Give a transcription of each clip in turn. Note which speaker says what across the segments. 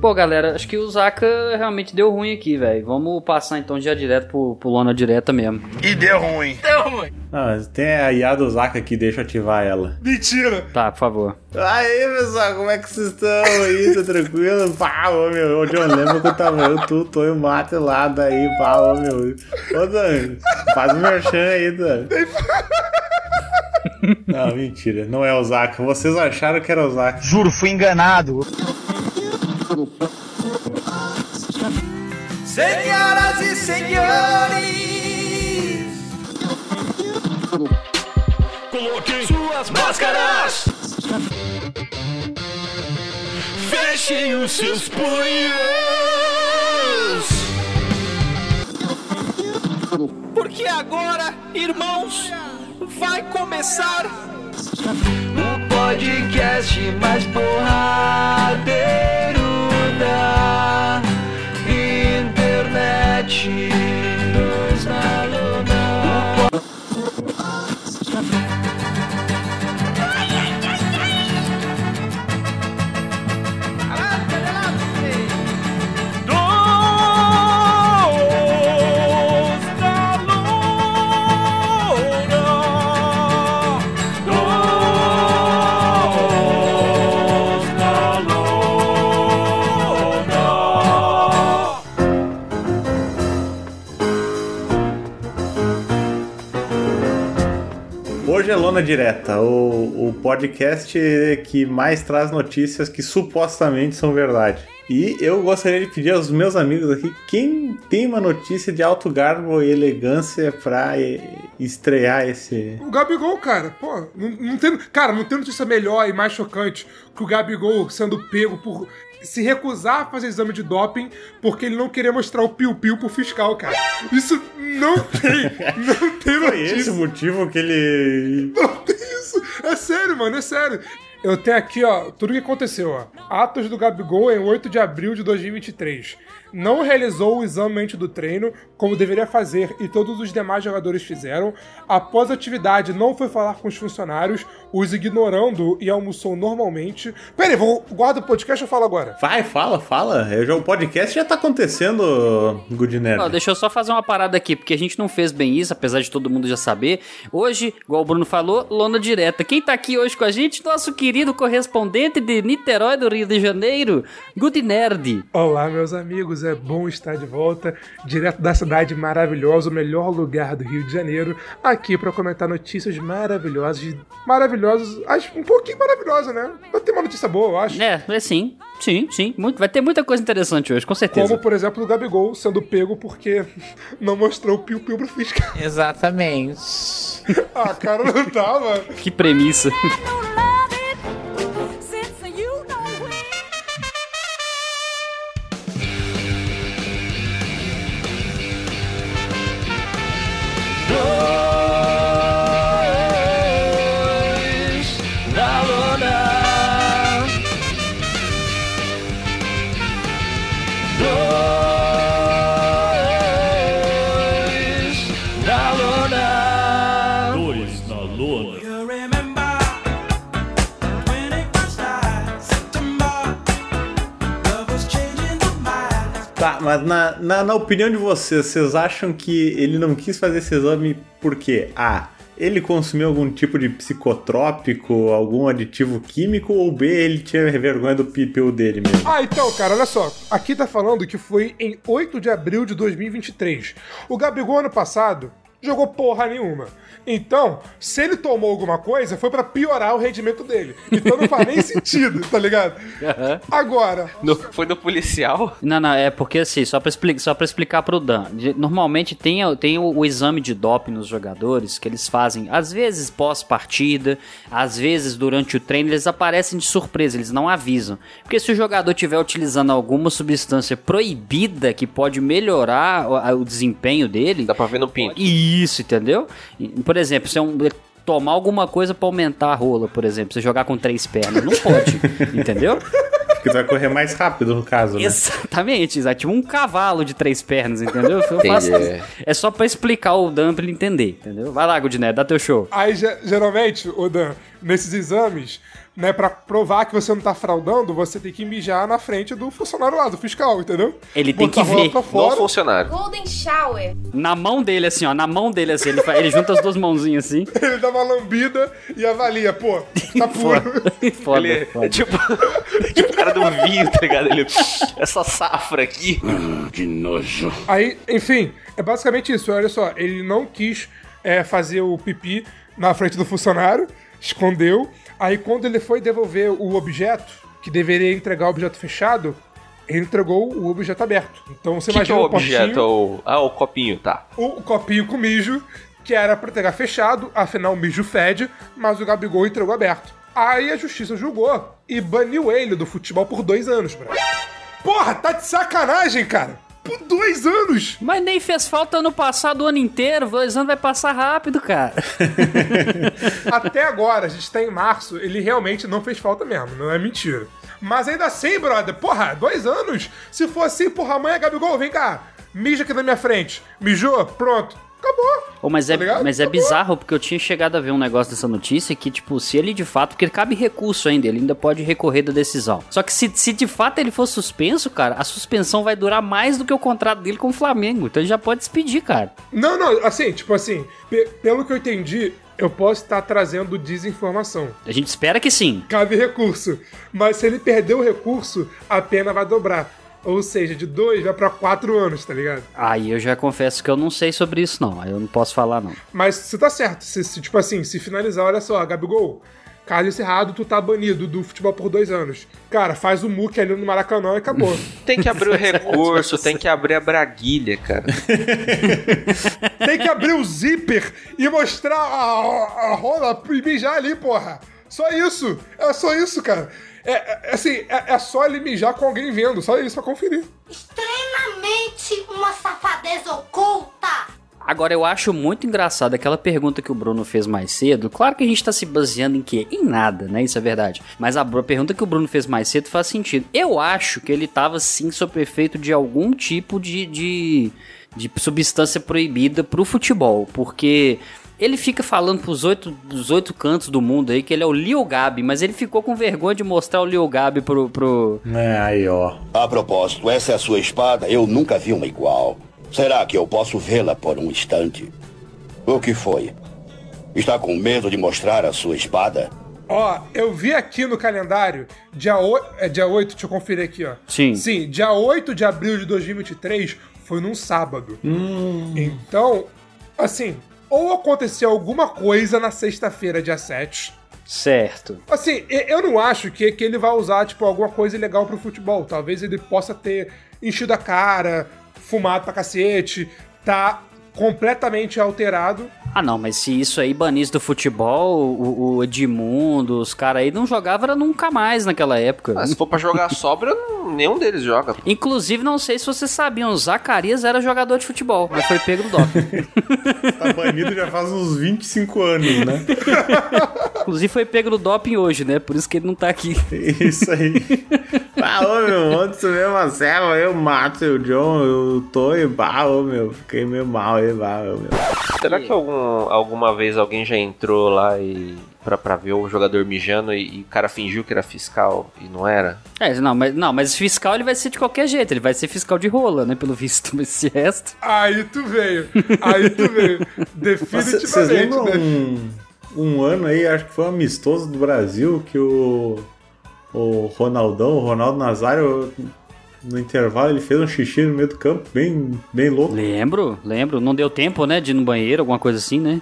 Speaker 1: Pô, galera, acho que o Zaka realmente deu ruim aqui, velho. Vamos passar então já direto pro lona direta mesmo.
Speaker 2: E deu ruim.
Speaker 3: Ah, tem a IA do Zaka aqui, deixa eu ativar ela.
Speaker 2: Mentira.
Speaker 1: Tá, por favor.
Speaker 3: Aí, pessoal, como é que vocês estão aí? Tá tranquilo? Pá, ô meu, ô John, lembra que eu tava eu, tô e o mate lá, daí, pá, ô meu. Ô Dan, faz um merchan aí, Dan. Não, mentira, não é o Zaka. Vocês acharam que era o Zaka.
Speaker 2: Juro, fui enganado.
Speaker 4: Senhoras e senhores,
Speaker 5: Coloquem suas máscaras. Fechem os seus punhos.
Speaker 4: porque agora, irmãos, vai começar
Speaker 5: O podcast mais porradeiro da internet. Dois na lona.
Speaker 3: Hoje é Lona Direta, o podcast que mais traz notícias que supostamente são verdade. E eu gostaria de pedir aos meus amigos aqui, quem tem uma notícia de alto garbo e elegância pra estrear esse...
Speaker 6: O Gabigol, cara, pô, não tem notícia melhor e mais chocante que o Gabigol sendo pego por se recusar a fazer exame de doping porque ele não queria mostrar o piu-piu pro fiscal, cara. Isso não tem notícia.
Speaker 3: Foi esse o motivo que ele...
Speaker 6: Não tem isso. É sério, mano, é sério. Eu tenho aqui, ó, tudo o que aconteceu, ó. Atos do Gabigol em 8 de abril de 2023. Não realizou o exame antes do treino, como deveria fazer, e todos os demais jogadores fizeram. Após a atividade, não foi falar com os funcionários, os ignorando e almoçou normalmente. Pera aí, guarda o podcast ou falo agora?
Speaker 3: Vai, fala. O podcast já tá acontecendo, Good Nerd.
Speaker 1: Deixa eu só fazer uma parada aqui, porque a gente não fez bem isso, apesar de todo mundo já saber. Hoje, igual o Bruno falou, Lona Direta. Quem tá aqui hoje com a gente? Nosso querido correspondente de Niterói, do Rio de Janeiro, Good Nerd.
Speaker 6: Olá, meus amigos, é bom estar de volta, direto da cidade maravilhosa, o melhor lugar do Rio de Janeiro, aqui pra comentar notícias maravilhosas, acho um pouquinho maravilhosa, né? Vai ter uma notícia boa, eu acho.
Speaker 1: É sim. Vai ter muita coisa interessante hoje, com certeza.
Speaker 6: Como, por exemplo, o Gabigol sendo pego porque não mostrou o piu-piu pro fiscal.
Speaker 2: Exatamente.
Speaker 6: Ah, cara, não dá, mano.
Speaker 1: Que premissa.
Speaker 3: Tá, mas na opinião de vocês acham que ele não quis fazer esse exame por quê? A, ele consumiu algum tipo de psicotrópico, algum aditivo químico, ou B, ele tinha vergonha do piu dele mesmo?
Speaker 6: Ah, então, cara, olha só. Aqui tá falando que foi em 8 de abril de 2023. O Gabigol, ano passado, jogou porra nenhuma. Então, se ele tomou alguma coisa, foi pra piorar o rendimento dele. Então não faz nem sentido, tá ligado?
Speaker 1: Uhum.
Speaker 6: Agora...
Speaker 7: Foi do policial?
Speaker 1: Não, é porque assim, só pra explicar pro Dan. Normalmente tem o exame de doping nos jogadores que eles fazem, às vezes pós-partida, às vezes durante o treino, eles aparecem de surpresa, eles não avisam. Porque se o jogador estiver utilizando alguma substância proibida que pode melhorar o desempenho dele...
Speaker 7: Dá pra ver no pinto.
Speaker 1: Isso, entendeu? Por exemplo, se tomar alguma coisa pra aumentar a rola, por exemplo, você jogar com 3 pernas, não pode, entendeu?
Speaker 3: Porque tu vai correr mais rápido, no caso, né?
Speaker 1: Exatamente, tipo um cavalo de 3 pernas, entendeu? É só pra explicar o Dan pra ele entender, entendeu? Vai lá, Gudinete, dá teu show.
Speaker 6: Aí, geralmente, o Dan, nesses exames, né, pra provar que você não tá fraudando, você tem que mijar na frente do funcionário lá, do fiscal, entendeu?
Speaker 1: Ele tem
Speaker 6: Botar
Speaker 1: que
Speaker 6: a rola
Speaker 1: ver
Speaker 6: pra
Speaker 7: No
Speaker 6: fora.
Speaker 7: funcionário.
Speaker 8: Golden Shower.
Speaker 1: na mão dele, assim, ó. Na mão dele, assim. Ele junta as duas mãozinhas, assim.
Speaker 6: Ele dá uma lambida e avalia, pô, tá puro.
Speaker 1: Foda,
Speaker 7: Ele
Speaker 1: foda.
Speaker 7: é tipo o cara do vinho, tá ligado? Ele, essa safra aqui.
Speaker 6: Aí, enfim, é basicamente isso. Olha só, ele não quis fazer o pipi na frente do funcionário, escondeu. Aí, quando ele foi devolver o objeto, que deveria entregar o objeto fechado, ele entregou o objeto aberto. Então, você
Speaker 7: O que é
Speaker 6: imagina
Speaker 7: o
Speaker 6: o
Speaker 7: objeto?
Speaker 6: potinho,
Speaker 7: O copinho, tá.
Speaker 6: o copinho com mijo, que era pra entregar fechado, afinal o mijo fede, mas o Gabigol entregou aberto. Aí a justiça julgou e baniu ele do futebol por 2 anos, bro. Porra, tá de sacanagem, cara! Por 2 anos!
Speaker 1: Mas nem fez falta ano passado, o ano inteiro. 2 anos vai passar rápido, cara.
Speaker 6: Até agora, a gente tá em março, ele realmente não fez falta mesmo, não é mentira. Mas ainda assim, brother, porra, 2 anos? Se for assim, porra, amanhã, Gabigol, vem cá, mija aqui na minha frente. Mijou? Pronto. Acabou.
Speaker 1: Ô, mas
Speaker 6: Tá ligado?
Speaker 1: mas é
Speaker 6: Acabou.
Speaker 1: bizarro, porque eu tinha chegado a ver um negócio dessa notícia que, tipo, se ele de fato... Porque cabe recurso ainda, ele ainda pode recorrer da decisão. Só que se de fato ele for suspenso, cara, a suspensão vai durar mais do que o contrato dele com o Flamengo. Então ele já pode despedir, cara.
Speaker 6: Não, assim, tipo assim, pelo que eu entendi, eu posso estar trazendo desinformação.
Speaker 1: A gente espera que sim.
Speaker 6: Cabe recurso. Mas se ele perder o recurso, a pena vai dobrar. Ou seja, de 2 vai pra 4 anos, tá ligado?
Speaker 1: Aí eu já confesso que eu não sei sobre isso, não. Aí eu não posso falar, não.
Speaker 6: Mas você tá certo. Se, tipo assim, se finalizar, olha só, Gabigol, caso encerrado, tu tá banido do futebol por 2 anos. Cara, faz o muque ali no Maracanã e acabou.
Speaker 7: Tem que abrir o recurso, tem que abrir a braguilha, cara.
Speaker 6: Tem que abrir o zíper e mostrar a rola e mijar ali, porra. Só isso. É só isso, cara. É só ele mijar com alguém vendo. Só isso pra conferir.
Speaker 8: Extremamente uma safadez oculta.
Speaker 1: Agora, eu acho muito engraçado aquela pergunta que o Bruno fez mais cedo. Claro que a gente tá se baseando em quê? Em nada, né? Isso é verdade. Mas a pergunta que o Bruno fez mais cedo faz sentido. Eu acho que ele tava, sim, sob efeito de algum tipo de substância proibida pro futebol. Porque... ele fica falando dos 8 cantos do mundo aí que ele é o Lil Gabi, mas ele ficou com vergonha de mostrar o Lil Gabi pro...
Speaker 3: Aí, ó.
Speaker 9: A propósito, essa é a sua espada? Eu nunca vi uma igual. Será que eu posso vê-la por um instante? O que foi? Está com medo de mostrar a sua espada?
Speaker 6: Ó, eu vi aqui no calendário, dia 8, deixa eu conferir aqui, ó.
Speaker 1: Sim.
Speaker 6: Sim, dia 8 de abril de 2023 foi num sábado. Então, assim, ou aconteceu alguma coisa na sexta-feira, dia 7.
Speaker 1: Certo.
Speaker 6: Assim, eu não acho que ele vai usar, tipo, alguma coisa ilegal pro futebol. Talvez ele possa ter enchido a cara, fumado pra cacete, tá completamente alterado.
Speaker 1: Ah, não, mas se isso aí banisse do futebol, o Edmundo, os caras aí não jogavam nunca mais naquela época.
Speaker 7: Mas se for pra jogar sobra, nenhum deles joga.
Speaker 1: Inclusive, não sei se vocês sabiam, o Zacarias era jogador de futebol, mas foi pego no doping.
Speaker 3: Tá banido já faz uns 25 anos, né?
Speaker 1: Inclusive, foi pego no doping hoje, né? Por isso que ele não tá aqui.
Speaker 3: Isso aí. Ô meu, antes mesmo a serva, eu mato o John, eu tô e ô meu, fiquei meio mal aí, meu.
Speaker 7: Será que alguma vez alguém já entrou lá e pra ver o jogador mijando e o cara fingiu que era fiscal e não era?
Speaker 1: Mas fiscal ele vai ser de qualquer jeito, ele vai ser fiscal de rola, né? Pelo visto, mas esse resto...
Speaker 6: Aí tu veio. Definitivamente.
Speaker 3: Vocês lembram
Speaker 6: né?
Speaker 3: um ano aí, acho que foi um amistoso do Brasil, que o Ronaldo Nazário, no intervalo, ele fez um xixi no meio do campo, bem louco.
Speaker 1: Lembro. Não deu tempo, né, de ir no banheiro, alguma coisa assim, né?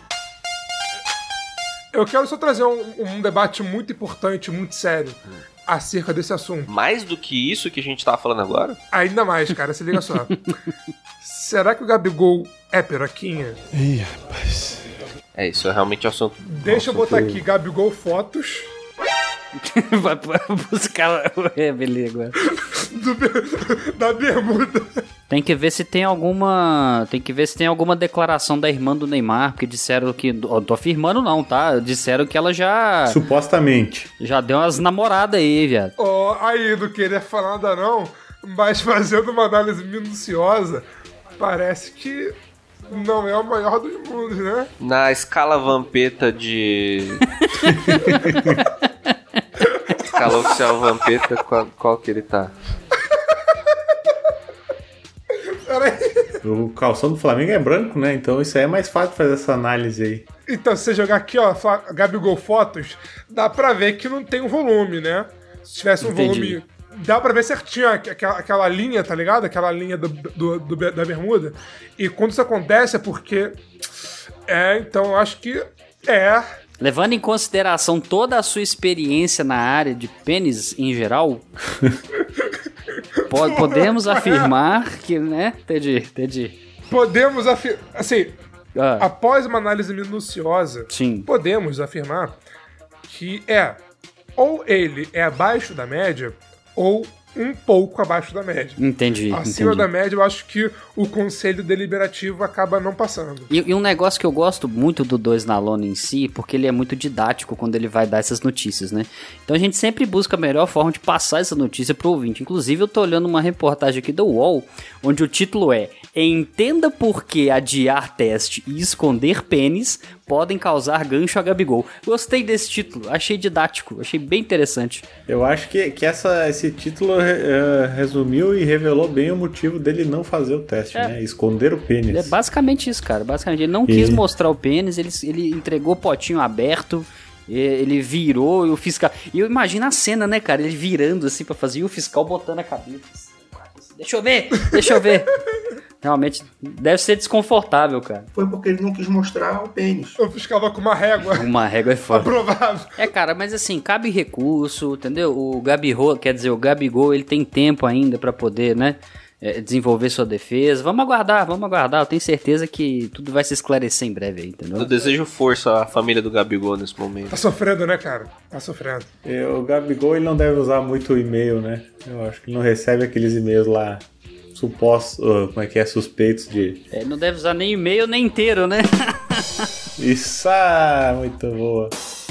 Speaker 6: Eu quero só trazer um debate muito importante, muito sério, acerca desse assunto.
Speaker 7: Mais do que isso que a gente tava falando agora?
Speaker 6: Ainda mais, cara, se liga só. Será que o Gabigol é peroquinha?
Speaker 2: Ih, rapaz.
Speaker 7: É, isso é realmente assunto.
Speaker 6: Deixa eu botar aqui, Gabigol fotos.
Speaker 1: Vai buscar... beleza, agora.
Speaker 6: Da bermuda.
Speaker 1: Tem que ver se tem alguma declaração da irmã do Neymar, porque disseram que... Não tô afirmando não, tá? Disseram que ela já...
Speaker 3: Supostamente.
Speaker 1: Já deu umas namoradas aí, viado.
Speaker 6: Aí, não queria falar nada não, mas fazendo uma análise minuciosa, parece que não é o maior dos mundos, né?
Speaker 7: Na escala Vampeta de... escala oficial Vampeta, qual que ele tá?
Speaker 3: O calção do Flamengo é branco, né? Então isso aí é mais fácil fazer essa análise aí.
Speaker 6: Então, se você jogar aqui, ó, Gabigol Fotos, dá pra ver que não tem um volume, né? Se tivesse um volume, dá pra ver certinho aquela linha, tá ligado? Aquela linha da bermuda. E quando isso acontece é porque... então eu acho que
Speaker 1: Levando em consideração toda a sua experiência na área de pênis em geral... Podemos afirmar que, né? Entendi.
Speaker 6: Podemos afirmar... Assim, após uma análise minuciosa,
Speaker 1: sim,
Speaker 6: podemos afirmar que ou ele é abaixo da média, ou um pouco abaixo da média.
Speaker 1: Entendi.
Speaker 6: Acima da média, eu acho que o conselho deliberativo acaba não passando.
Speaker 1: E um negócio que eu gosto muito do 2 na Lona em si, porque ele é muito didático quando ele vai dar essas notícias, né? Então a gente sempre busca a melhor forma de passar essa notícia pro ouvinte. Inclusive eu tô olhando uma reportagem aqui do UOL, onde o título é: Entenda por que adiar teste e esconder pênis podem causar gancho a Gabigol. Gostei desse título, achei didático, achei bem interessante.
Speaker 3: Eu acho que esse título resumiu e revelou bem o motivo dele não fazer o teste, né? Esconder o pênis.
Speaker 1: É basicamente isso, cara. Basicamente, ele não quis mostrar o pênis, ele entregou o potinho aberto, ele virou e o fiscal... E eu imagino a cena, né, cara? Ele virando assim pra fazer e o fiscal botando a cabeça. Deixa eu ver. Realmente, deve ser desconfortável, cara.
Speaker 10: Foi porque ele não quis mostrar o pênis.
Speaker 6: Eu ficava com uma régua.
Speaker 1: Uma régua é foda.
Speaker 6: Aprovável.
Speaker 1: Cara, mas assim, cabe recurso, entendeu? O Gabigol, ele tem tempo ainda pra poder, né, desenvolver sua defesa. Vamos aguardar. Eu tenho certeza que tudo vai se esclarecer em breve aí, entendeu?
Speaker 7: Eu desejo força à família do Gabigol nesse momento.
Speaker 6: Tá sofrendo, né, cara? Tá sofrendo.
Speaker 3: O Gabigol, ele não deve usar muito o e-mail, né? Eu acho que ele não recebe aqueles e-mails lá supostos, suspeitos de...
Speaker 1: Ele não deve usar nem e-mail nem inteiro, né?
Speaker 3: Isso, muito boa.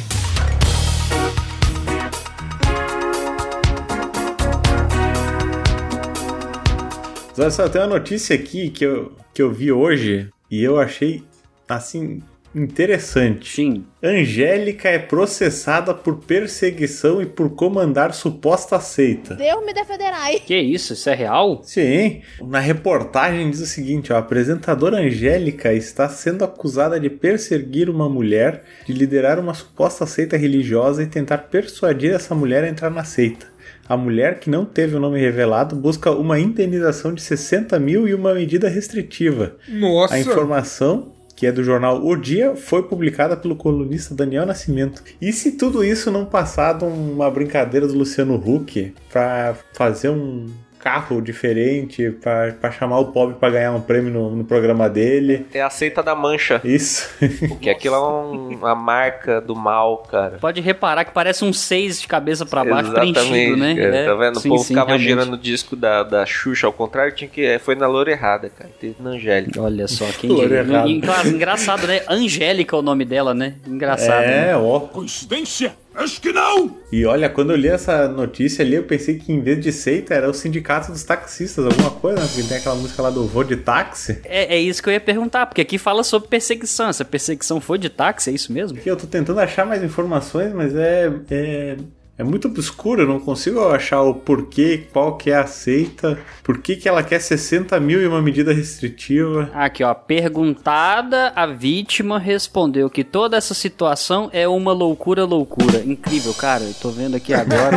Speaker 3: Olha só, tem uma notícia aqui que eu vi hoje e eu achei, assim, interessante.
Speaker 1: Sim.
Speaker 3: Angélica é processada por perseguição e por comandar suposta seita.
Speaker 11: Deus me defenderai.
Speaker 1: Que isso é real?
Speaker 3: Sim. Na reportagem diz o seguinte, a apresentadora Angélica está sendo acusada de perseguir uma mulher, de liderar uma suposta seita religiosa e tentar persuadir essa mulher a entrar na seita. A mulher, que não teve o nome revelado, busca uma indenização de 60 mil e uma medida restritiva.
Speaker 6: Nossa!
Speaker 3: A informação, que é do jornal O Dia, foi publicada pelo colunista Daniel Nascimento. E se tudo isso não passar de uma brincadeira do Luciano Huck para fazer um carro diferente, pra chamar o pobre pra ganhar um prêmio no programa dele.
Speaker 7: É a seita da mancha.
Speaker 3: Isso.
Speaker 7: Porque aquilo é uma marca do mal, cara.
Speaker 1: Pode reparar que parece um 6 de cabeça pra baixo preenchido, né?
Speaker 7: Cara, tá vendo?
Speaker 1: Sim,
Speaker 7: o povo ficava
Speaker 1: realmente
Speaker 7: girando o disco da Xuxa, ao contrário, foi na loura errada, cara. Teve na Angélica.
Speaker 1: Olha só, quem diria. Engraçado, né? Angélica é o nome dela, né? Engraçado.
Speaker 3: Né?
Speaker 4: Coincidência? Acho que não!
Speaker 3: E olha, quando eu li essa notícia ali, eu pensei que em vez de seita era o sindicato dos taxistas, alguma coisa, né? Porque tem aquela música lá do Vou de Táxi.
Speaker 1: É isso que eu ia perguntar, porque aqui fala sobre perseguição. Essa perseguição foi de táxi, é isso mesmo?
Speaker 3: Eu tô tentando achar mais informações, mas é muito obscuro, eu não consigo achar o porquê, qual que é a seita, por que ela quer 60 mil e uma medida restritiva.
Speaker 1: Aqui, ó, perguntada, a vítima respondeu que toda essa situação é uma loucura. Incrível, cara, eu tô vendo aqui agora.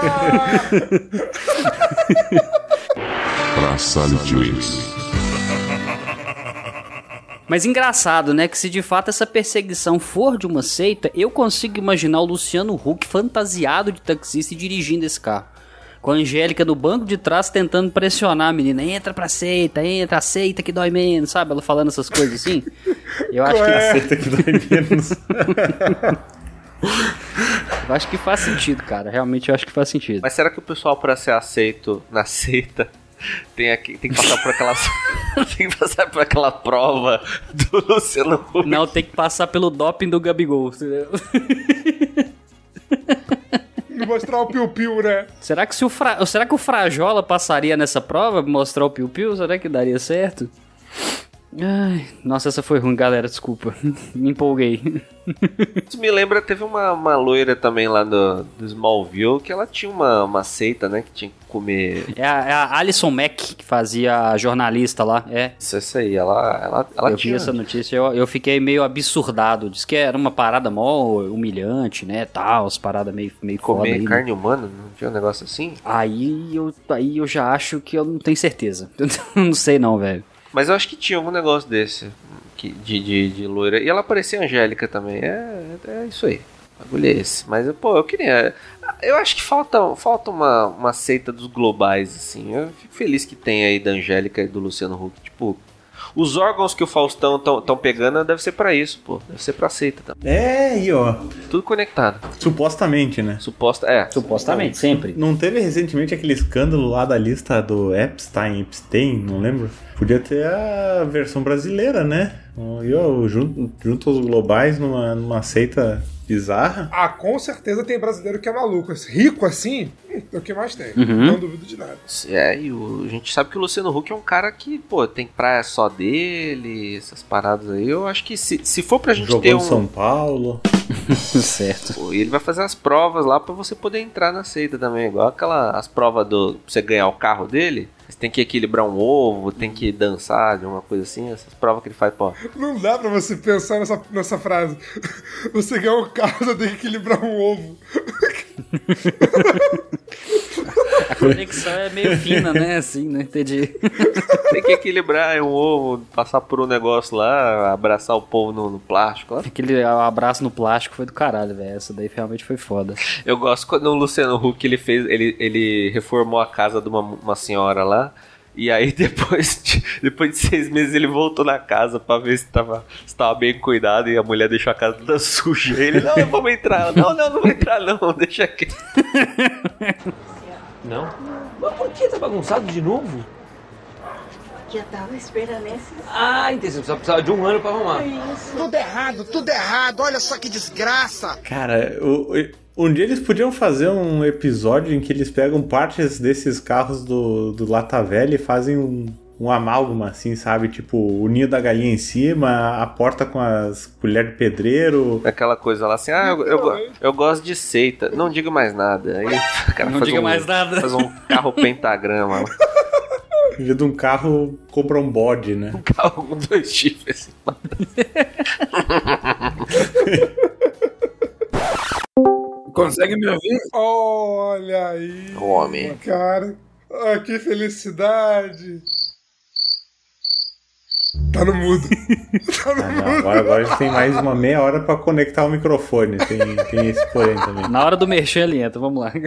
Speaker 12: Praça de Juiz.
Speaker 1: Mas engraçado, né, que se de fato essa perseguição for de uma seita, eu consigo imaginar o Luciano Huck fantasiado de taxista e dirigindo esse carro. Com a Angélica no banco de trás tentando pressionar a menina. Entra pra seita, entra, a seita que dói menos, sabe? Ela falando essas coisas assim. Eu acho que
Speaker 3: a seita que dói menos.
Speaker 1: Eu acho que faz sentido, cara. Realmente eu acho que faz sentido.
Speaker 7: Mas será que o pessoal, pra ser aceito na seita, tem que passar por aquela tem que passar por aquela prova do Luciano Huck?
Speaker 1: Não, tem que passar pelo doping do Gabigol, entendeu?
Speaker 6: Mostrar o piu-piu, né?
Speaker 1: Será que o Frajola passaria nessa prova? Mostrar o piu-piu? Será que daria certo? Ai, nossa, essa foi ruim, galera, desculpa. Me empolguei.
Speaker 7: Isso me lembra, teve uma loira também lá do Smallville, que ela tinha uma seita, né, que tinha que comer...
Speaker 1: É a Alison Mack, que fazia a jornalista lá,
Speaker 7: Isso aí, ela
Speaker 1: eu
Speaker 7: tinha...
Speaker 1: vi essa notícia, eu fiquei meio absurdado, diz que era uma parada mó humilhante, né, tal, as paradas meio foda
Speaker 7: Comer
Speaker 1: aí,
Speaker 7: carne
Speaker 1: né?
Speaker 7: humana, não tinha um negócio assim?
Speaker 1: Aí eu já acho que eu não tenho certeza, eu não sei não, velho.
Speaker 7: Mas eu acho que tinha algum negócio desse, de loira, e ela parecia angélica também, é isso aí. O bagulho é esse. Mas, pô, eu queria... Eu acho que falta uma seita dos globais, assim. Eu fico feliz que tem aí da Angélica e do Luciano Huck. Tipo, os órgãos que o Faustão tão pegando deve ser pra isso, pô. Deve ser pra seita também.
Speaker 3: Aí, ó.
Speaker 7: Tudo conectado.
Speaker 3: Supostamente, né?
Speaker 1: Supostamente, sempre.
Speaker 3: Não teve recentemente aquele escândalo lá da lista do Epstein, não lembro? Podia ter a versão brasileira, né? Junto aos globais numa seita bizarra.
Speaker 6: Ah, com certeza tem brasileiro que é maluco. Rico assim, é o que mais tem.
Speaker 1: Uhum.
Speaker 6: Não duvido de nada.
Speaker 7: E a gente sabe que o Luciano Huck é um cara que, pô, tem praia só dele, essas paradas aí. Eu acho que se for pra gente
Speaker 3: Jogou
Speaker 7: ter
Speaker 3: em São Paulo.
Speaker 1: Certo.
Speaker 7: Pô, e ele vai fazer as provas lá pra você poder entrar na seita também. Igual as provas pra você ganhar o carro dele. Você tem que equilibrar um ovo, tem que dançar de uma coisa assim. Essas provas que ele faz, pô.
Speaker 6: Não dá pra você pensar nessa frase. Você ganhar um carro, você tem que equilibrar um ovo.
Speaker 1: A conexão é meio fina, né? Assim, né? Entendi.
Speaker 7: Tem que equilibrar um ovo, passar por um negócio lá, abraçar o povo no plástico lá.
Speaker 1: Aquele abraço no plástico foi do caralho, velho. Essa daí realmente foi foda.
Speaker 7: Eu gosto quando o Luciano Huck ele reformou a casa de uma senhora lá. E aí depois de 6 meses ele voltou na casa pra ver se tava bem cuidado. E a mulher deixou a casa toda suja. Ele, não, vamos entrar. Não vou entrar não, deixa aqui.
Speaker 11: Não? Mas por que tá bagunçado de novo?
Speaker 12: Que eu tava esperando esse.
Speaker 11: Ah, entendi. Você precisava de 1 ano pra arrumar.
Speaker 12: Isso.
Speaker 2: Tudo errado. Olha só que desgraça.
Speaker 3: Cara, um dia eles podiam fazer um episódio em que eles pegam partes desses carros do Lata Velha e fazem um amálgama, assim, sabe? Tipo, o ninho da galinha em cima, a porta com as colheres de pedreiro.
Speaker 7: Aquela coisa lá assim, eu gosto de seita, não digo mais nada. Aí o cara faz um carro pentagrama lá.
Speaker 3: Em vez de um carro, compra um bode, né?
Speaker 7: Um carro com 2 chifres.
Speaker 11: Consegue me ouvir?
Speaker 6: Olha aí.
Speaker 7: O homem.
Speaker 6: Cara, que felicidade. Tá no mudo.
Speaker 3: Agora a gente tem mais uma meia hora pra conectar o microfone. Tem esse porém também.
Speaker 1: Na hora do mexer ali, entra, vamos lá.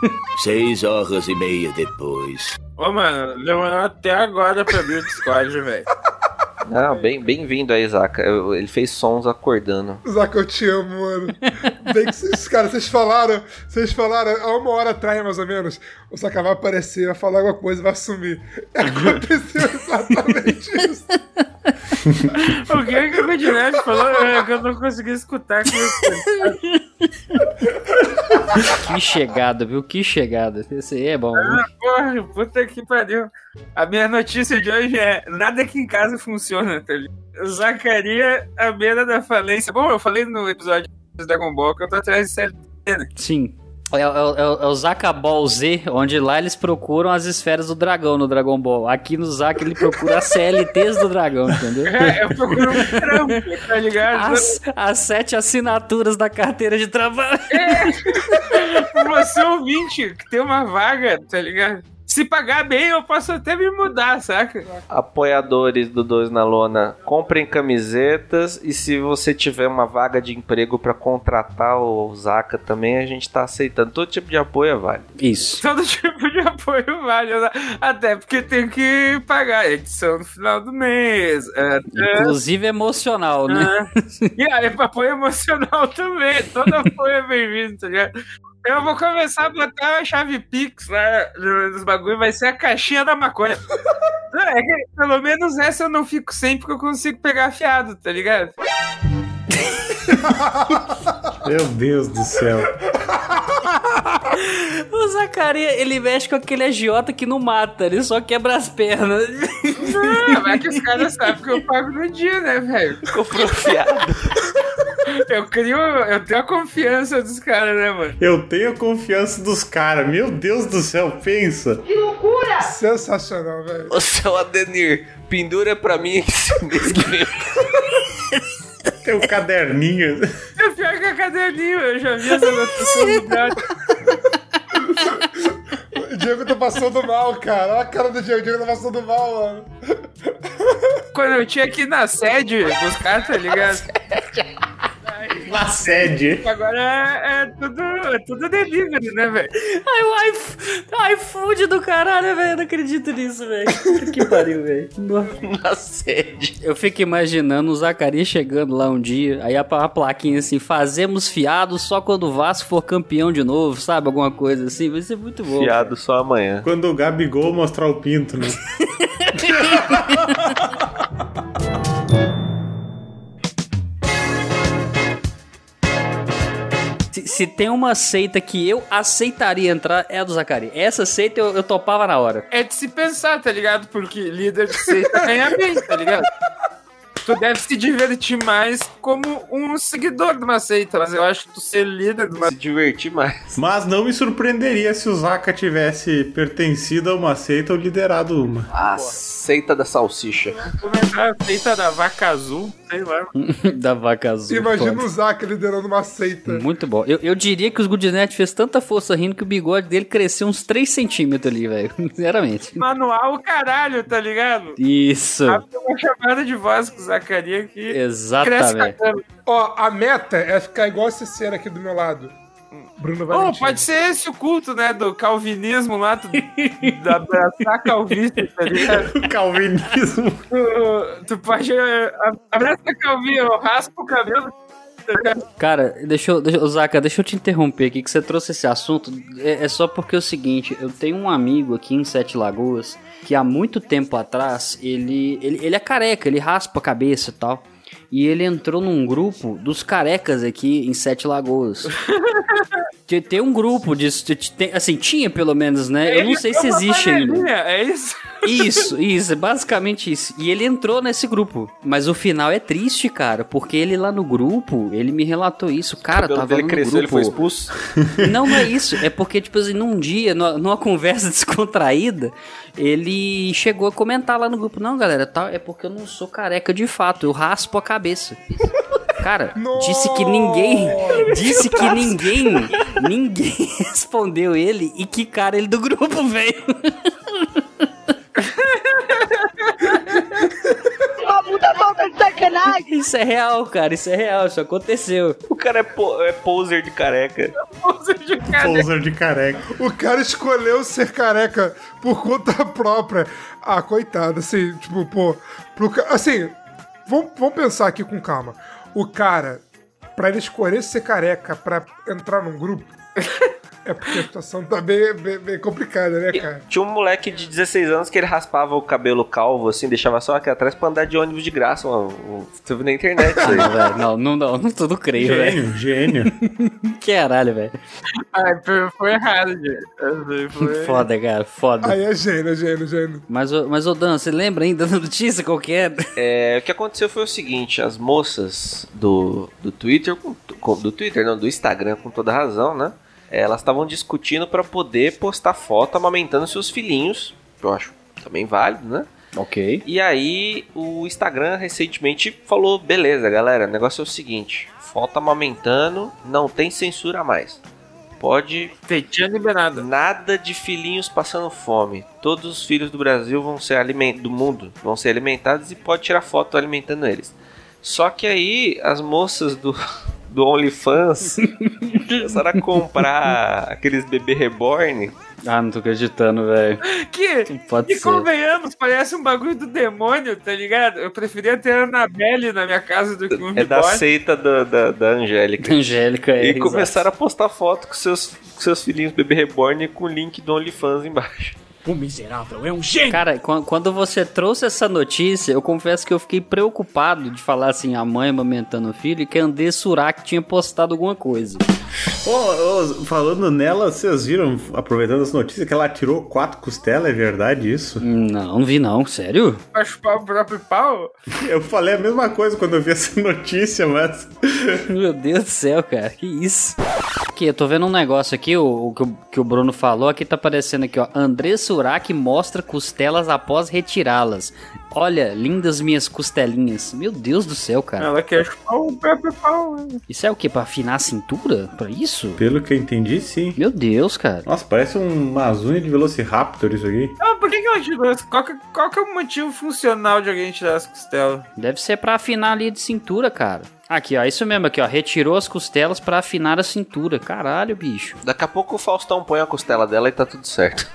Speaker 9: 6h30 depois.
Speaker 11: Ô, mano, demorou até agora pra abrir o Discord, velho.
Speaker 7: Não, bem-vindo aí, Zaka. Ele fez sons acordando.
Speaker 6: Zaka, eu te amo, mano. Bem que cara, vocês falaram há 1 hora atrás, mais ou menos. O Zaka vai aparecer, vai falar alguma coisa e vai sumir. Aconteceu exatamente isso.
Speaker 11: O que o Godinete falou? É que eu não consegui escutar.
Speaker 1: Que chegada, viu? Que chegada. Esse aí é bom.
Speaker 11: Ah, porra, puta que pariu. A minha notícia de hoje é: nada aqui em casa funciona, tá ligado? Zacaria à beira da falência. Bom, eu falei no episódio do Dragon Ball que eu tô atrás de CLT, né?
Speaker 1: Sim. É o Zaka Ball Z, onde lá eles procuram as esferas do dragão no Dragon Ball. Aqui no Zaka ele procura as CLTs do dragão, entendeu?
Speaker 11: Eu procuro um trampo, tá ligado?
Speaker 1: As 7 assinaturas da carteira de trabalho.
Speaker 11: Você ouvinte que tem uma vaga, tá ligado? Se pagar bem, eu posso até me mudar, saca?
Speaker 7: Apoiadores do 2 na Lona, comprem camisetas. E se você tiver uma vaga de emprego pra contratar o Zaka também, a gente tá aceitando. Todo tipo de apoio é válido.
Speaker 1: Isso.
Speaker 11: Todo tipo de apoio vale. Até porque tem que pagar a edição no final do mês.
Speaker 1: Inclusive emocional, né?
Speaker 11: E aí, apoio emocional também. Todo apoio é bem-vindo, tá ligado? Eu vou começar a botar a chave Pix lá nos bagulho, vai ser a caixinha da maconha. É que pelo menos essa eu não fico sem, porque eu consigo pegar fiado, tá ligado?
Speaker 3: Meu Deus do céu.
Speaker 1: O Zacaria, ele mexe com aquele agiota que não mata, ele só quebra as pernas.
Speaker 11: Não, mas é que os caras sabem que eu pago no dia, né, velho?
Speaker 7: Comprou fiado.
Speaker 11: Eu tenho a confiança dos caras, né, mano?
Speaker 3: Eu tenho confiança dos caras. Meu Deus do céu, pensa.
Speaker 8: Que loucura!
Speaker 6: Sensacional, velho.
Speaker 7: Ô, seu Adenir, pendura pra mim esse mês que vem.
Speaker 3: Tem um caderninho.
Speaker 11: É pior que a caderninho, eu já vi essa notícia no gato.
Speaker 6: O Diego tá passando mal, cara. Olha a cara do Diego. O Diego tá passando mal, mano.
Speaker 11: Quando eu tinha que ir na sede buscar, tá ligado?
Speaker 3: Na sede.
Speaker 11: Agora é tudo delivery, né, velho?
Speaker 1: Ai, o iFood do caralho, velho. Eu não acredito nisso, velho. Puta que pariu, velho.
Speaker 7: Na sede.
Speaker 1: Eu fico imaginando o Zacarias chegando lá um dia, aí a plaquinha assim, fazemos fiado só quando o Vasco for campeão de novo, sabe? Alguma coisa assim, vai ser muito bom.
Speaker 7: Fiado só amanhã.
Speaker 3: Quando o Gabigol mostrar o pinto, né?
Speaker 1: Se tem uma seita que eu aceitaria entrar, é a do Zacarias. Essa seita eu topava na hora.
Speaker 11: É de se pensar, tá ligado? Porque líder de seita ganha bem, tá ligado? Tu deve se divertir mais como um seguidor de uma seita, mas eu acho que tu ser líder de uma...
Speaker 7: Se divertir mais.
Speaker 3: Mas não me surpreenderia se o Zaka tivesse pertencido a uma seita ou liderado uma.
Speaker 7: A seita da salsicha.
Speaker 11: A seita da vaca azul, sei lá.
Speaker 1: Da vaca azul.
Speaker 6: Imagina o Zaka liderando uma seita.
Speaker 1: Muito bom. Eu diria que os Goodnet fez tanta força rindo que o bigode dele cresceu uns 3 centímetros ali, velho. Sinceramente.
Speaker 11: Manual caralho, tá ligado?
Speaker 1: Isso.
Speaker 11: Uma chamada de voz com o Zacarias que
Speaker 1: exatamente.
Speaker 6: Ó, a meta é ficar igual esse ser aqui do meu lado. Bruno Valentim.
Speaker 11: Pode ser esse o culto, né? Do calvinismo lá, da abraçar calvície, tá ligado?
Speaker 3: O calvinismo.
Speaker 11: Tu pode abraçar calvície, raspa o cabelo.
Speaker 1: Cara, Zaka, deixa eu te interromper aqui, que você trouxe esse assunto. É só porque é o seguinte, eu tenho um amigo aqui em Sete Lagoas que há muito tempo atrás, ele é careca, ele raspa a cabeça e tal. E ele entrou num grupo dos carecas aqui em Sete Lagoas. Tem um grupo de... Assim, tinha pelo menos, né? Eu não sei se existe ainda.
Speaker 11: É isso?
Speaker 1: Isso, é basicamente isso. E ele entrou nesse grupo. Mas o final é triste, cara, porque ele lá no grupo, ele me relatou isso. Cara, tava
Speaker 7: ele
Speaker 1: no
Speaker 7: cresceu,
Speaker 1: grupo.
Speaker 7: ele foi expulso?
Speaker 1: Não é isso. É porque, tipo assim, num dia, numa conversa descontraída, ele chegou a comentar lá no grupo. Não, galera, tal, é porque eu não sou careca de fato. Eu raspo a cabeça. Cara, disse que ninguém respondeu ele e que cara ele do grupo, velho. Isso é real, cara, isso é real, isso aconteceu.
Speaker 7: O cara é poser de careca.
Speaker 3: Poser de careca.
Speaker 6: O cara escolheu ser careca por conta própria. Ah, coitado, assim, tipo, pô... Assim, vamos pensar aqui com calma. O cara, pra ele escolher ser careca pra entrar num grupo... É porque a situação tá bem complicada, né, cara?
Speaker 7: Tinha um moleque de 16 anos que ele raspava o cabelo calvo, assim, deixava só aqui atrás pra andar de ônibus de graça. Você viu na internet.
Speaker 1: Não, tudo creio, velho.
Speaker 3: Gênio.
Speaker 1: Caralho, velho.
Speaker 11: Ai, foi errado, gente.
Speaker 1: Foda, cara, foda.
Speaker 6: Aí é gênio.
Speaker 1: Mas ô Dan, você lembra ainda da notícia qualquer?
Speaker 7: O que aconteceu foi o seguinte, as moças do Twitter, do Instagram, com toda razão, né? Elas estavam discutindo para poder postar foto amamentando seus filhinhos, que eu acho também válido, né?
Speaker 1: Ok.
Speaker 7: E aí o Instagram recentemente falou, beleza, galera, o negócio é o seguinte, foto amamentando, não tem censura mais. Pode...
Speaker 11: Tinha liberado.
Speaker 7: Nada de filhinhos passando fome. Todos os filhos do Brasil do mundo vão ser alimentados e pode tirar foto alimentando eles. Só que aí as moças do OnlyFans começaram a comprar aqueles bebê reborn.
Speaker 1: Ah, não tô acreditando, velho.
Speaker 11: Que convenhamos, parece um bagulho do demônio, tá ligado? Eu preferia ter a Annabelle na minha casa do que um
Speaker 7: reborn. É da seita da Angélica.
Speaker 1: Angélica, é.
Speaker 7: E começaram a postar foto com seus filhinhos bebê reborn com o link do OnlyFans embaixo.
Speaker 4: O miserável é um gênio!
Speaker 1: Cara, quando você trouxe essa notícia, eu confesso que eu fiquei preocupado de falar assim, a mãe amamentando o filho, e que a André Surak tinha postado alguma coisa.
Speaker 3: Falando nela, vocês viram, aproveitando as notícias, que ela tirou 4 costelas, é verdade isso?
Speaker 1: Não vi não, sério?
Speaker 11: Vai chupar o próprio pau?
Speaker 3: Eu falei a mesma coisa quando eu vi essa notícia, mas...
Speaker 1: Meu Deus do céu, cara, que isso? Aqui, eu tô vendo um negócio aqui, que o Bruno falou, aqui tá aparecendo aqui, ó. André Surak mostra costelas após retirá-las. Olha, lindas minhas costelinhas. Meu Deus do céu, cara.
Speaker 11: Ela quer chupar o próprio pau.
Speaker 1: Isso é o quê? Pra afinar a cintura? Pra isso?
Speaker 3: Pelo que eu entendi, sim.
Speaker 1: Meu Deus, cara.
Speaker 3: Nossa, parece uma unha de Velociraptor isso aqui.
Speaker 11: Ah, por que ela tirou isso? Qual que é o motivo funcional de alguém tirar as costelas?
Speaker 1: Deve ser pra afinar ali de cintura, cara. Aqui, ó, isso mesmo aqui, ó. Retirou as costelas pra afinar a cintura. Caralho, bicho.
Speaker 7: Daqui a pouco o Faustão põe a costela dela e tá tudo certo.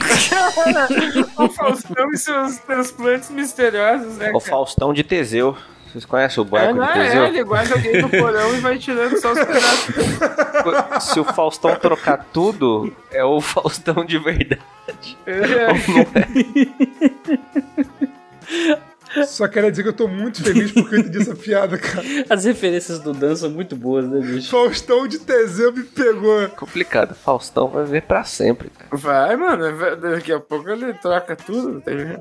Speaker 11: O Faustão e seus transplantes misteriosos, né?
Speaker 7: O Faustão de Teseu. Vocês conhecem o barco de Teseu?
Speaker 11: Ele guarda alguém no porão e vai tirando só os pedaços.
Speaker 7: Se o Faustão trocar tudo, é o Faustão de verdade.
Speaker 6: Só quero dizer que eu tô muito feliz porque eu entendi essa piada, cara.
Speaker 1: As referências do Dan são muito boas, né, bicho?
Speaker 6: Faustão de Teseu me pegou.
Speaker 7: Complicado. Faustão vai ver pra sempre, cara.
Speaker 11: Vai, mano. Daqui a pouco ele troca tudo, tá ligado?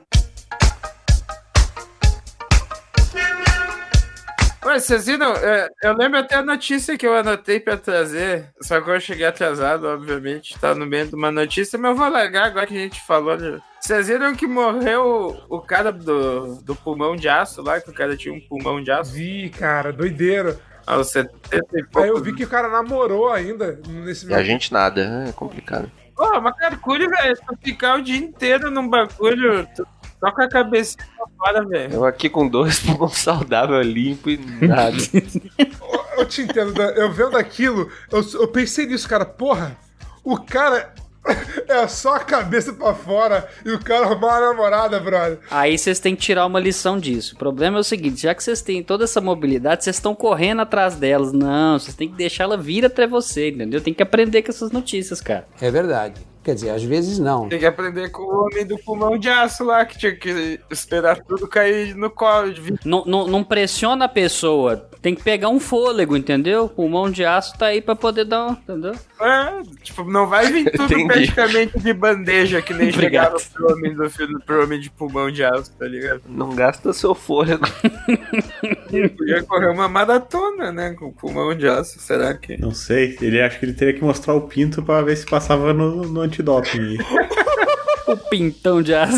Speaker 11: Ué, vocês viram? Eu lembro até a notícia que eu anotei pra trazer, só que eu cheguei atrasado, obviamente, tá no meio de uma notícia, mas eu vou largar agora que a gente falou. Né? Vocês viram que morreu o cara do pulmão de aço lá, que o cara tinha um pulmão de aço?
Speaker 6: Vi, cara, doideira.
Speaker 11: Aos 70 e pouco.
Speaker 6: Aí eu vi que o cara namorou ainda nesse
Speaker 7: E a gente nada, é complicado.
Speaker 11: Pô, mas carcure, velho, tu ficar o dia inteiro num bagulho... Só com a cabecinha pra fora, velho.
Speaker 7: Eu aqui com 2 pulmões saudáveis, limpo e nada.
Speaker 6: Eu te entendo, Dan. Eu vendo aquilo, eu pensei nisso, cara. Porra, o cara é só a cabeça pra fora e o cara arrumou uma namorada, brother.
Speaker 1: Aí vocês têm que tirar uma lição disso. O problema é o seguinte, já que vocês têm toda essa mobilidade, vocês estão correndo atrás delas. Não, vocês têm que deixar ela vir até você, entendeu? Tem que aprender com essas notícias, cara.
Speaker 13: É verdade. Quer dizer, às vezes não.
Speaker 11: Tem que aprender com o homem do pulmão de aço lá, que tinha que esperar tudo cair no colo.
Speaker 1: Não pressiona a pessoa. Tem que pegar um fôlego, entendeu? O pulmão de aço tá aí pra poder dar um... Entendeu?
Speaker 11: Tipo, não vai vir tudo praticamente de bandeja, que nem chegaram pro homem de pulmão de aço, tá ligado?
Speaker 7: Não gasta seu fôlego.
Speaker 11: Podia correr uma maratona, né? Com pulmão de aço, será que...
Speaker 3: Não sei, acho que ele teria que mostrar o pinto pra ver se passava no antidoping.
Speaker 1: O pintão de aço.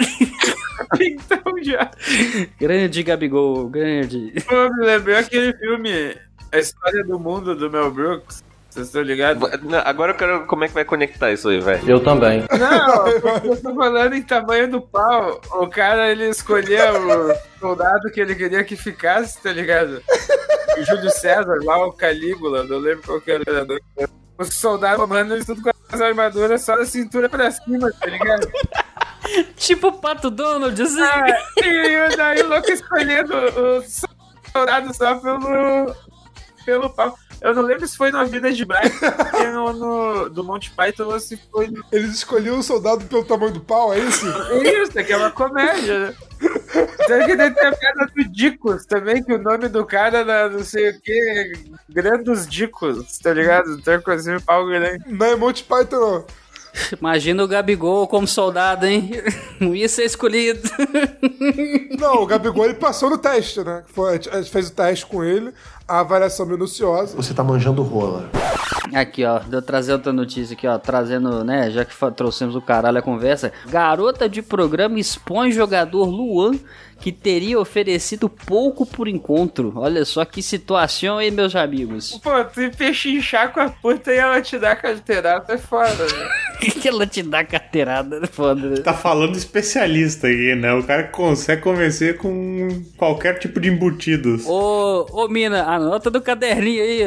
Speaker 11: Pintão de aço.
Speaker 1: Grande Gabigol, grande.
Speaker 11: Pô, me lembrou aquele filme A História do Mundo, do Mel Brooks. Vocês estão ligados?
Speaker 7: Agora eu quero como é que vai conectar isso aí, velho.
Speaker 14: Eu também.
Speaker 11: Não, porque eu tô falando em tamanho do pau. O cara, ele escolheu o soldado que ele queria que ficasse, tá ligado? O Júlio César, lá o Calígula, não lembro qual que era o treinador. Os soldados, mano, eles tudo com as armaduras só da cintura pra cima, tá ligado?
Speaker 1: Tipo o Pato Donald, assim.
Speaker 11: E daí o louco escolhendo os soldados só pelo pau. Eu não lembro se foi na Vida de Brian do Monty Python ou se foi...
Speaker 6: Eles escolhiam o soldado pelo tamanho do pau, é isso?
Speaker 11: Isso, que é uma comédia, né? Será que deve ter a piada do Dicos também, que o nome do cara era não sei o que, Grandos Dicos, tá ligado? Então, assim, pau grande.
Speaker 6: Não é Monty Python, não.
Speaker 1: Imagina o Gabigol como soldado, hein? Não ia ser escolhido.
Speaker 6: Não, o Gabigol ele passou no teste, né? A gente fez o teste com ele, a avaliação minuciosa.
Speaker 14: Você tá manjando rola.
Speaker 1: Aqui, ó, deu trazer outra notícia aqui, ó, trazendo, né, já que trouxemos o caralho a conversa. Garota de programa expõe jogador Luan que teria oferecido pouco por encontro. Olha só que situação, hein, meus amigos.
Speaker 11: Pô, tu pechinchar com a puta e ela te dá carteirada é foda, né?
Speaker 1: Que ela te dá carteirada é foda, né?
Speaker 3: Tá falando especialista aí, né? O cara que consegue convencer com qualquer tipo de embutidos.
Speaker 1: Ô, mina, anota do caderninho aí,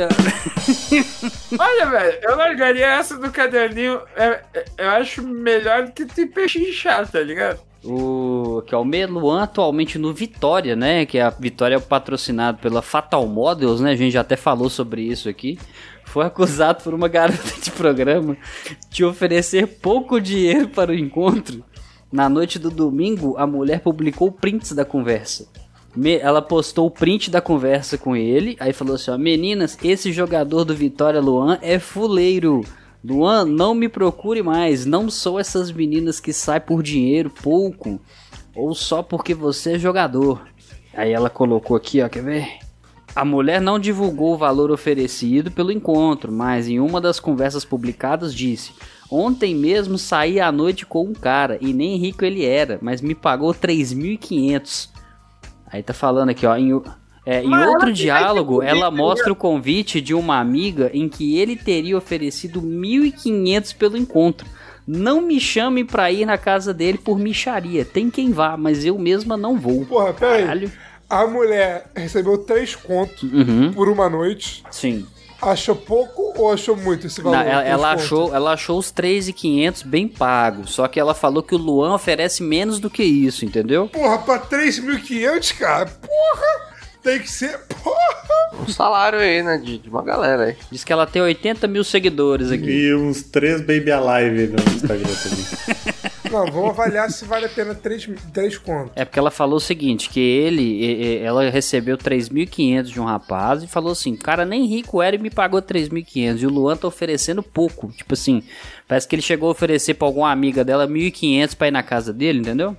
Speaker 1: ó.
Speaker 11: Olha, velho, eu largaria essa do caderninho. Eu acho melhor que te pechinchar, tá ligado?
Speaker 1: Que é o Meluan, atualmente no Vitória, né? Que a Vitória é patrocinado pela Fatal Models, né? A gente já até falou sobre isso aqui. Foi acusado por uma garota de programa de oferecer pouco dinheiro para o encontro. Na noite do domingo, a mulher publicou prints da conversa, Ela postou o print da conversa com ele, aí falou assim, ó, meninas, esse jogador do Vitória Luan é fuleiro. Luan, não me procure mais, não sou essas meninas que saem por dinheiro pouco, ou só porque você é jogador. Aí ela colocou aqui, ó, quer ver? A mulher não divulgou o valor oferecido pelo encontro, mas em uma das conversas publicadas disse: ontem mesmo saí à noite com um cara e nem rico ele era, mas me pagou 3.500. Aí tá falando aqui, ó, em outro diálogo, ela mostra o convite de uma amiga em que ele teria oferecido 1.500 pelo encontro. Não me chame pra ir na casa dele por micharia. Tem quem vá, mas eu mesma não vou.
Speaker 6: Porra, peraí. A mulher recebeu 3 contos por uma noite.
Speaker 1: Sim.
Speaker 6: Achou pouco ou achou muito esse valor?
Speaker 1: Não, ela achou os 3.500 bem pagos. Só que ela falou que o Luan oferece menos do que isso, entendeu?
Speaker 6: Porra, pra 3.500, cara? Porra! Tem que ser... Porra!
Speaker 7: Um salário aí, né? De uma galera aí.
Speaker 1: Diz que ela tem 80 mil seguidores aqui.
Speaker 3: E uns 3 Baby Alive no Instagram também.
Speaker 6: Não, vamos avaliar se vale a pena 3 contos.
Speaker 1: É porque ela falou o seguinte, que ela recebeu 3.500 de um rapaz e falou assim, cara nem rico era e me pagou 3.500 e o Luan tá oferecendo pouco. Tipo assim, parece que ele chegou a oferecer pra alguma amiga dela 1.500 pra ir na casa dele, entendeu?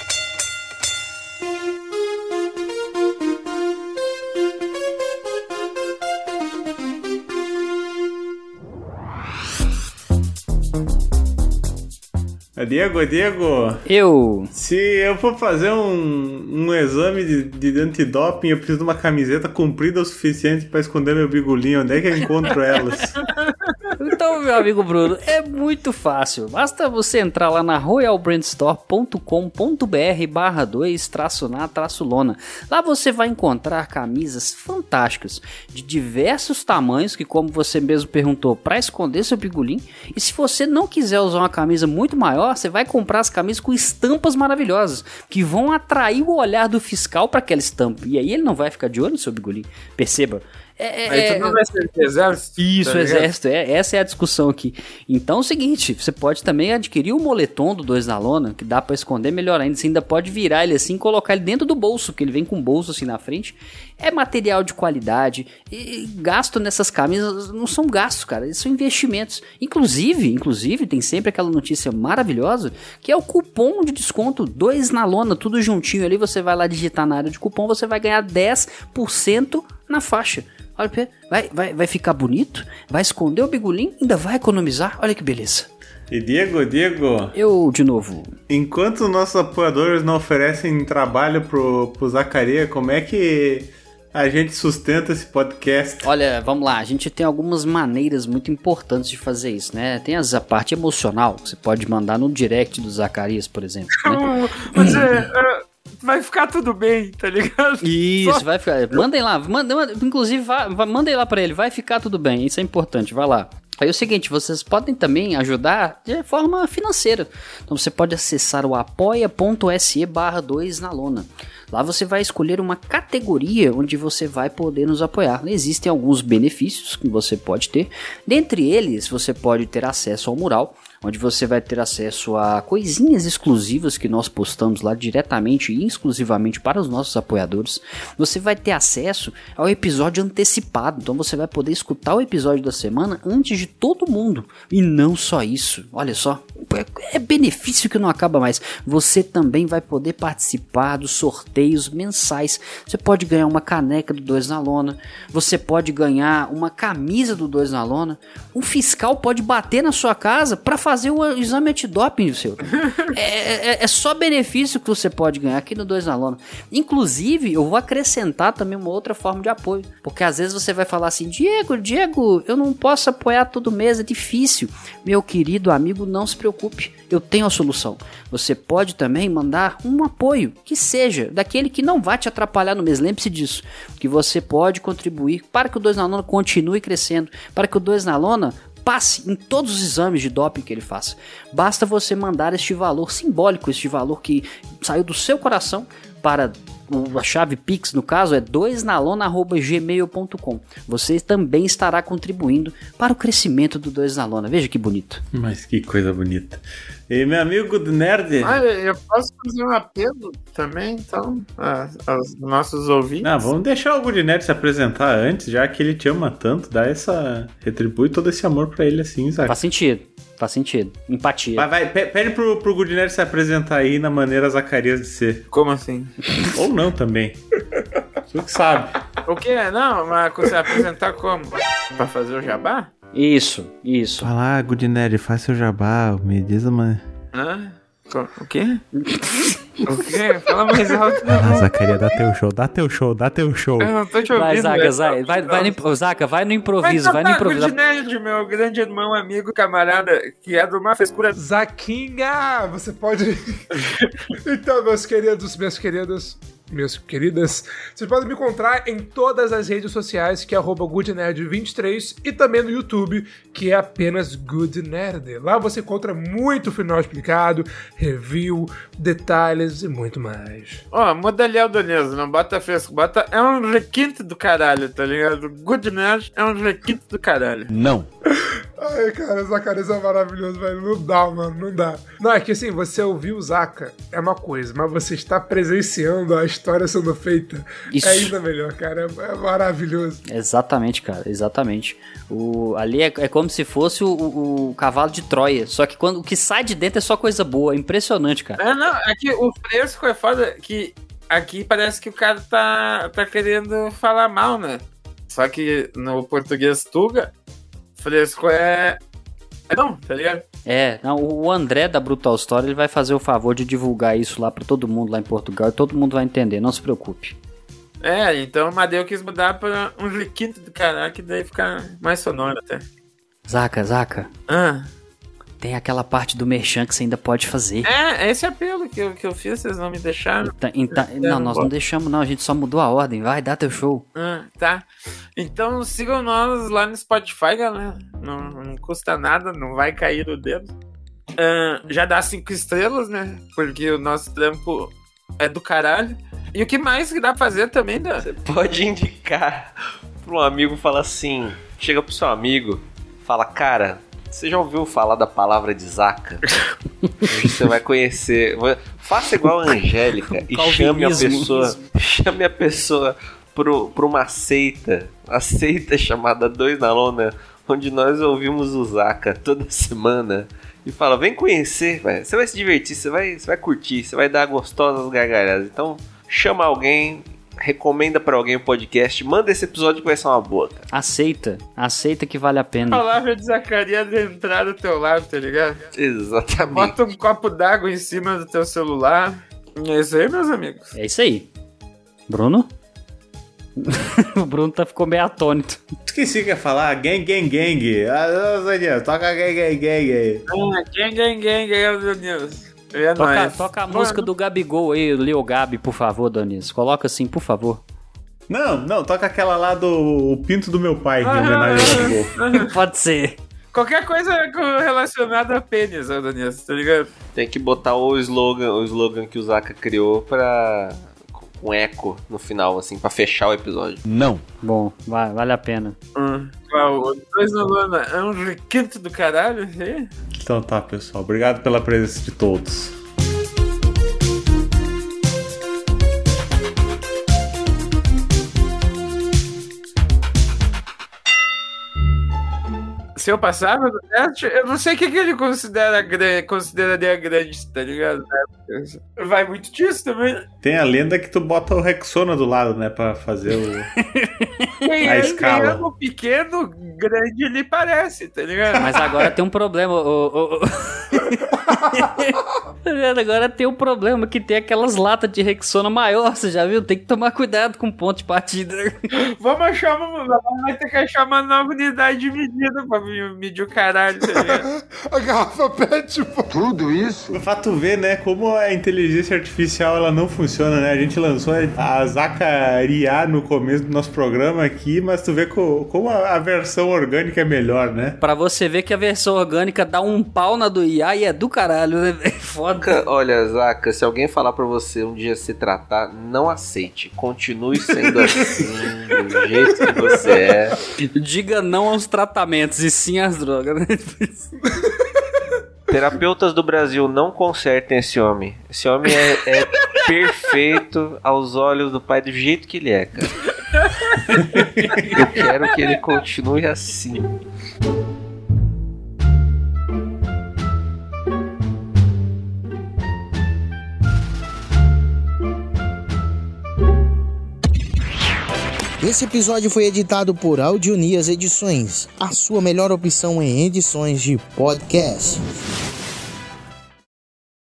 Speaker 3: Diego. Se eu for fazer um exame de antidoping, eu preciso de uma camiseta comprida o suficiente pra esconder meu bigolinho. Onde é que eu encontro elas?
Speaker 1: Então, meu amigo Bruno, é muito fácil. Basta você entrar lá na royalbrandstore.com.br/2-na-lona. Lá você vai encontrar camisas fantásticas de diversos tamanhos, que como você mesmo perguntou, pra esconder seu bigolinho. E se você não quiser usar uma camisa muito maior, você vai comprar as camisas com estampas maravilhosas, que vão atrair o olhar do fiscal para aquela estampa. E aí ele não vai ficar de olho no seu bigolinho. Perceba.
Speaker 11: Aí tu não vai ser exército?
Speaker 1: Isso, tá exército. Essa é a discussão aqui. Então é o seguinte, você pode também adquirir o moletom do 2 na Lona, que dá pra esconder melhor ainda. Você ainda pode virar ele assim e colocar ele dentro do bolso, porque ele vem com um bolso assim na frente. É material de qualidade. E gasto nessas camisas não são gastos, cara. Eles são investimentos. Inclusive, tem sempre aquela notícia maravilhosa, que é o cupom de desconto 2 na Lona, tudo juntinho ali. Você vai lá digitar na área de cupom, você vai ganhar 10% na faixa. Olha, vai ficar bonito, vai esconder o bigolinho, ainda vai economizar, olha que beleza.
Speaker 3: E Diego?
Speaker 1: Eu, de novo.
Speaker 3: Enquanto nossos apoiadores não oferecem trabalho pro Zacarias, como é que a gente sustenta esse podcast?
Speaker 1: Olha, vamos lá, a gente tem algumas maneiras muito importantes de fazer isso, né? Tem a parte emocional, que você pode mandar no direct do Zacarias, por exemplo. Né?
Speaker 11: Vai ficar tudo bem, tá ligado?
Speaker 1: Isso, vai ficar. Mandem lá, inclusive, mandem lá pra ele, vai ficar tudo bem, isso é importante, vai lá. Aí é o seguinte, vocês podem também ajudar de forma financeira. Então você pode acessar o apoia.se/2 na lona. Lá você vai escolher uma categoria onde você vai poder nos apoiar. Existem alguns benefícios que você pode ter. Dentre eles, você pode ter acesso ao mural, onde você vai ter acesso a coisinhas exclusivas que nós postamos lá diretamente e exclusivamente para os nossos apoiadores. Você vai ter acesso ao episódio antecipado, então você vai poder escutar o episódio da semana antes de todo mundo. E não só isso, olha só, é benefício que não acaba mais. Você também vai poder participar dos sorteios mensais. Você pode ganhar uma caneca do 2 na Lona, você pode ganhar uma camisa do 2 na Lona, um fiscal pode bater na sua casa para fazer o exame antidoping seu. É só benefício que você pode ganhar aqui no 2 na Lona. Inclusive, eu vou acrescentar também uma outra forma de apoio, porque às vezes você vai falar assim, Diego, eu não posso apoiar todo mês, é difícil. Meu querido amigo, não se preocupe, eu tenho a solução. Você pode também mandar um apoio, que seja daquele que não vai te atrapalhar no mês. Lembre-se disso, que você pode contribuir para que o 2 na Lona continue crescendo, para que o 2 na Lona passe em todos os exames de doping que ele faça. Basta você mandar este valor simbólico, este valor que saiu do seu coração para A chave Pix, no caso, é 2nalona@gmail.com. Você também estará contribuindo para o crescimento do 2 na Lona. Veja que bonito.
Speaker 3: Mas que coisa bonita. E meu amigo Good Nerd...
Speaker 11: Olha, eu posso fazer um apelo também, então, aos nossos ouvintes.
Speaker 3: Não, vamos deixar o Good Nerd se apresentar antes, já que ele te ama tanto, retribui todo esse amor pra ele assim, sabe?
Speaker 1: Faz sentido. Empatia.
Speaker 3: Pede pro Good Nerd se apresentar aí na maneira Zacarias de ser.
Speaker 11: Como assim?
Speaker 3: Ou não também. Você que sabe.
Speaker 11: O quê? Não, mas você apresentar como? Pra fazer o jabá?
Speaker 1: Isso.
Speaker 3: Fala, Good Nerd, faz seu jabá, me diz uma...
Speaker 11: Hã? O quê? O quê? Fala mais alto.
Speaker 3: Zacarias, dá teu show.
Speaker 11: Eu não tô te ouvindo.
Speaker 1: Vai, Zaca, vai no improviso, vai no improviso.
Speaker 11: Good Nerd, meu grande irmão, amigo, camarada, que é de uma frescura.
Speaker 6: Zaquinha, você pode... Então, meus queridas, vocês podem me encontrar em todas as redes sociais, que é @GoodNerd23, e também no YouTube, que é apenas Good Nerd. Lá você encontra muito final explicado, review, detalhes e muito mais.
Speaker 11: Muda ali o Donês, não bota fresco, é um requinte do caralho, tá ligado? Good Nerd é um requinte do caralho.
Speaker 3: Não.
Speaker 6: Ai, cara, Zacarias é maravilhoso, velho. Não dá, mano, não dá. Não, é que assim, você ouvir o Zaca é uma coisa, mas você está presenciando a história sendo feita. Isso. É ainda melhor, cara. É maravilhoso.
Speaker 1: Exatamente, cara, exatamente. Ali é como se fosse o cavalo de Troia, só que o que sai de dentro é só coisa boa. É impressionante, cara.
Speaker 11: É que o fresco é foda, que aqui parece que o cara tá querendo falar mal, né? Só que no português tuga, fresco não, tá ligado?
Speaker 1: O André da Brutal Story, ele vai fazer o favor de divulgar isso lá pra todo mundo lá em Portugal e todo mundo vai entender, não se preocupe.
Speaker 11: Então o Madeu quis mudar pra um requinte do canal, que daí fica mais sonoro até.
Speaker 1: Zaca. Tem aquela parte do merchan que você ainda pode fazer.
Speaker 11: Esse apelo que eu fiz, vocês não me deixaram.
Speaker 1: Não, nós não deixamos não, a gente só mudou a ordem. Vai, dá teu show.
Speaker 11: Tá. Então sigam nós lá no Spotify, galera. Não custa nada, não vai cair o dedo. Já dá 5 estrelas, né? Porque o nosso trampo é do caralho. E o que mais que dá pra fazer também, né?
Speaker 7: Você pode indicar pra um amigo, fala assim, chega pro seu amigo, fala, cara... Você já ouviu falar da palavra de Zaca? Você vai conhecer. Faça igual a Angélica e chame a pessoa pra uma seita. A seita chamada 2 na Lona, onde nós ouvimos o Zaca toda semana. E fala, vem conhecer, véio. Você vai se divertir, você vai curtir, você vai dar gostosas gargalhadas. Então, chama alguém... Recomenda pra alguém o podcast, manda esse episódio que vai ser uma boa, cara.
Speaker 1: Aceita que vale a pena.
Speaker 11: A palavra de Zacarias entrar no teu lado, tá ligado?
Speaker 7: Exatamente.
Speaker 11: Bota um copo d'água em cima do teu celular. É isso aí, meus amigos.
Speaker 1: É isso aí. Bruno? O Bruno ficou meio atônito.
Speaker 3: Esqueci que ia falar, gang. Toca gang.
Speaker 11: Gang, meu Deus.
Speaker 1: Toca a música do Gabigol aí, Leo Gabi, por favor, Doniz. Coloca assim, por favor.
Speaker 3: Não, toca aquela lá do Pinto do Meu Pai, em homenagem ao Gabigol.
Speaker 1: Pode ser.
Speaker 11: Qualquer coisa relacionada a pênis, Doniz, tá ligado?
Speaker 7: Tem que botar o slogan que o Zaca criou com eco no final, assim, pra fechar o episódio.
Speaker 3: Não.
Speaker 1: Bom, vale a pena.
Speaker 11: O 2 na Lona é um requinte do caralho, hein?
Speaker 3: Então tá, pessoal. Obrigado pela presença de todos.
Speaker 11: Se eu passava no teste, eu não sei o que ele consideraria grande, tá ligado? Vai muito disso também.
Speaker 3: Tem a lenda que tu bota o Rexona do lado, né? Pra fazer a escala.
Speaker 11: O pequeno, grande ele parece, tá ligado?
Speaker 1: Mas agora tem um problema. Agora tem um problema que tem aquelas latas de Rexona maior, você já viu? Tem que tomar cuidado com o ponto de partida.
Speaker 11: Vai ter que achar uma nova unidade de medida pra medir o caralho, tá ligado?
Speaker 6: A garrafa pet, pô.
Speaker 3: Tudo isso. Pra tu ver, né, como a inteligência artificial ela não funciona, né? A gente lançou a Zacarias no começo do nosso programa aqui, mas tu vê como a versão orgânica é melhor, né?
Speaker 1: Pra você ver que a versão orgânica dá um pau na do IA e é do caralho, né? Foda.
Speaker 7: Olha, Zaca, se alguém falar pra você um dia se tratar, não aceite. Continue sendo assim, do jeito que você é.
Speaker 1: Diga não aos tratamentos e sim às drogas, né?
Speaker 7: Terapeutas do Brasil, não consertem esse homem. Esse homem é perfeito aos olhos do pai do jeito que ele é, cara. Eu quero que ele continue assim.
Speaker 14: Esse episódio foi editado por Audionias Edições, a sua melhor opção em edições de podcast.